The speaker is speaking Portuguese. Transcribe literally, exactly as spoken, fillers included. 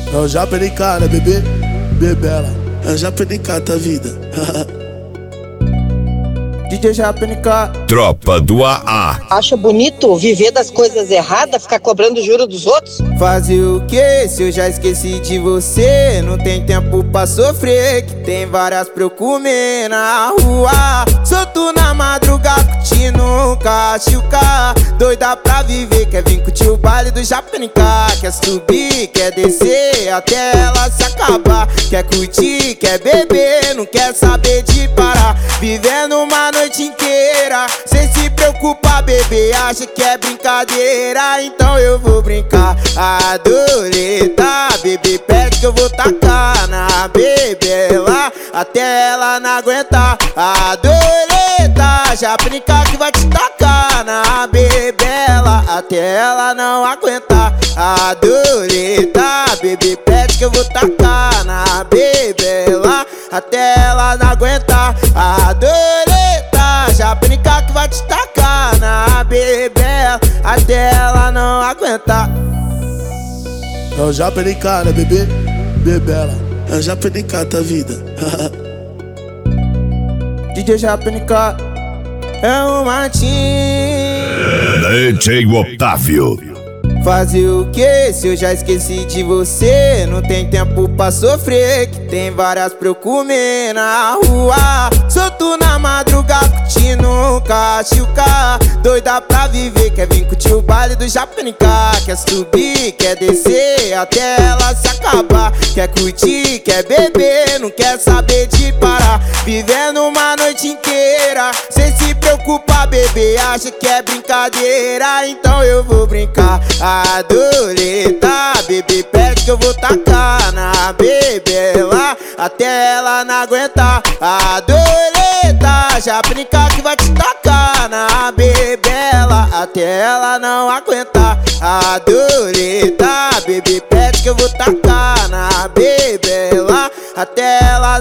Eu já perdi cara, bebê, bebela. Eu já perdi cara, tua vida. D J J P N K. Tropa do A A. Acha bonito viver das coisas erradas, ficar cobrando juro dos outros? Fazer o que se eu já esqueci de você? Não tem tempo pra sofrer, que tem várias pra eu comer na rua. Solto na madrugada, curtindo um cachuca. Doida pra viver, quer vir curtir o baile do J P N K. Quer subir, quer descer, até ela se acabar. Quer curtir, quer beber, não quer saber de parar. Vivendo uma noite inteira, sem se preocupar, bebê, acha que é brincadeira. Então eu vou brincar, adoreta. Bebê, pede que eu vou tacar na bebela, até ela não aguentar. Adoreta, já brinca que vai te tacar na bebela, até ela não aguentar. Adoreta, bebê, pede que eu vou tacar na bebela, até ela não aguentar. Adoreta, já brinca que vai te tacar na bebela, até ela não aguentar. Eu já perdi cara, bebê, bebela. Eu já perdi cara, tua vida. D J J P N K é o Martim. D J Otávio. Fazer o que se eu já esqueci de você? Não tem tempo pra sofrer, que tem várias pra eu comer na rua. Solto na madrugada, curtindo um cachuca. Doida pra viver, quer vir curtir o baile do J P N K. Quer subir, quer descer, até ela se acabar. Quer curtir, quer beber, não quer saber de parar. Vivendo uma noite inteira, sem se preocupar, bebê, acha que é brincadeira. Então eu vou brincar, adoreta. Bebê, pede que eu vou tacar na bebela, até ela não aguentar. Adoreta, já brinca que vai te tacar na bebela, até ela não aguentar. Adoreta, bebê, pede que eu vou tacar na bebela, até ela